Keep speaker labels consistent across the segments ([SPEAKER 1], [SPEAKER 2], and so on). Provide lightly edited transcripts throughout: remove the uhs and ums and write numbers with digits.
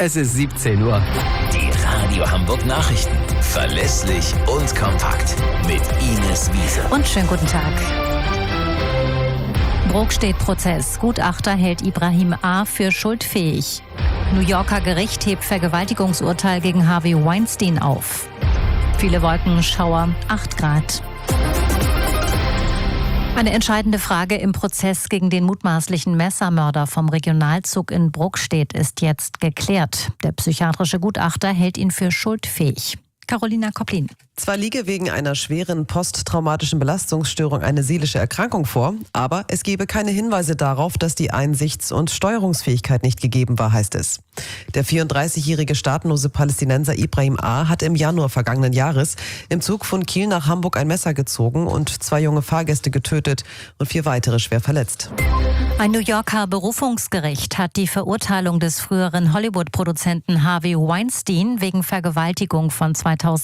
[SPEAKER 1] Es ist 17 Uhr.
[SPEAKER 2] Die Radio Hamburg Nachrichten. Verlässlich und kompakt. Mit Ines Wiese.
[SPEAKER 3] Und schönen guten Tag. Brokstedt-Prozess. Gutachter hält Ibrahim A. für schuldfähig. New Yorker Gericht hebt Vergewaltigungsurteil gegen Harvey Weinstein auf. Viele Wolkenschauer, 8 Grad. Eine entscheidende Frage im Prozess gegen den mutmaßlichen Messermörder vom Regionalzug in Brokstedt ist jetzt geklärt. Der psychiatrische Gutachter hält ihn für schuldfähig. Carolina Kopplin.
[SPEAKER 4] Zwar liege wegen einer schweren posttraumatischen Belastungsstörung eine seelische Erkrankung vor, aber es gebe keine Hinweise darauf, dass die Einsichts- und Steuerungsfähigkeit nicht gegeben war, heißt es. Der 34-jährige staatenlose Palästinenser Ibrahim A. hat im Januar vergangenen Jahres im Zug von Kiel nach Hamburg ein Messer gezogen und 2 junge Fahrgäste getötet und 4 weitere schwer verletzt.
[SPEAKER 3] Ein New Yorker Berufungsgericht hat die Verurteilung des früheren Hollywood-Produzenten Harvey Weinstein wegen Vergewaltigung von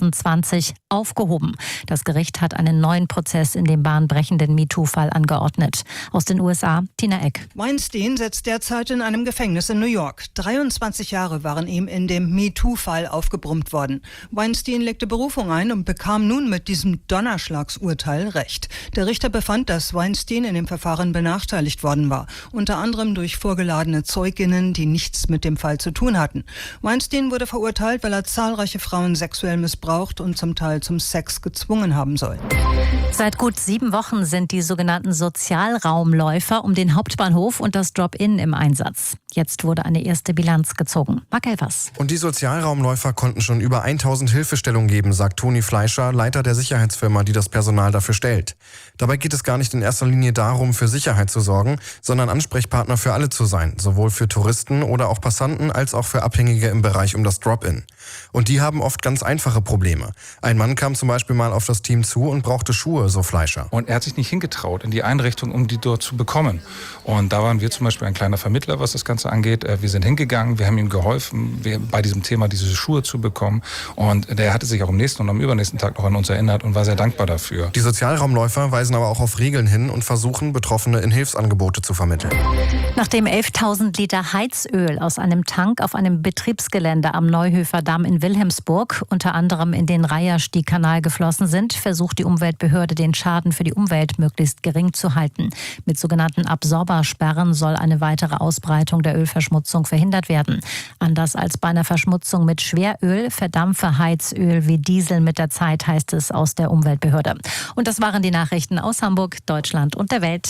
[SPEAKER 3] 2020 aufgehoben. Das Gericht hat einen neuen Prozess in dem bahnbrechenden MeToo-Fall angeordnet. Aus den USA, Tina Eck.
[SPEAKER 5] Weinstein sitzt derzeit in einem Gefängnis in New York. 23 Jahre waren ihm in dem MeToo-Fall aufgebrummt worden. Weinstein legte Berufung ein und bekam nun mit diesem Donnerschlagsurteil Recht. Der Richter befand, dass Weinstein in dem Verfahren benachteiligt worden war. Unter anderem durch vorgeladene Zeuginnen, die nichts mit dem Fall zu tun hatten. Weinstein wurde verurteilt, weil er zahlreiche Frauen sexuell missbraucht und zum Teil zum Sex gezwungen haben soll.
[SPEAKER 3] Seit gut 7 Wochen sind die sogenannten Sozialraumläufer um den Hauptbahnhof und das Drop-In im Einsatz. Jetzt wurde eine erste Bilanz gezogen. Marc Elvers.
[SPEAKER 6] Und die Sozialraumläufer konnten schon über 1000 Hilfestellungen geben, sagt Toni Fleischer, Leiter der Sicherheitsfirma, die das Personal dafür stellt. Dabei geht es gar nicht in erster Linie darum, für Sicherheit zu sorgen, sondern Ansprechpartner für alle zu sein, sowohl für Touristen oder auch Passanten als auch für Abhängige im Bereich um das Drop-In. Und die haben oft ganz einfache Probleme. Ein Mann kam zum Beispiel mal auf das Team zu und brauchte Schuhe, so Fleischer.
[SPEAKER 7] Und er hat sich nicht hingetraut in die Einrichtung, um die dort zu bekommen. Und da waren wir zum Beispiel ein kleiner Vermittler, was das Ganze angeht. Wir sind hingegangen, wir haben ihm geholfen, bei diesem Thema diese Schuhe zu bekommen. Und der hatte sich auch am nächsten und am übernächsten Tag noch an uns erinnert und war sehr dankbar dafür.
[SPEAKER 6] Die Sozialraumläufer weisen aber auch auf Regeln hin und versuchen, Betroffene in Hilfsangebote zu vermitteln.
[SPEAKER 3] Nachdem 11.000 Liter Heizöl aus einem Tank auf einem Betriebsgelände am Neuhöfer Damm in Wilhelmsburg, unter anderem in den Reiherstiegkanal geflossen sind, versucht die Umweltbehörde, den Schaden für die Umwelt möglichst gering zu halten. Mit sogenannten Absorbersperren soll eine weitere Ausbreitung der Ölverschmutzung verhindert werden. Anders als bei einer Verschmutzung mit Schweröl verdampfe Heizöl wie Diesel mit der Zeit, heißt es aus der Umweltbehörde. Und das waren die Nachrichten aus Hamburg, Deutschland und der Welt.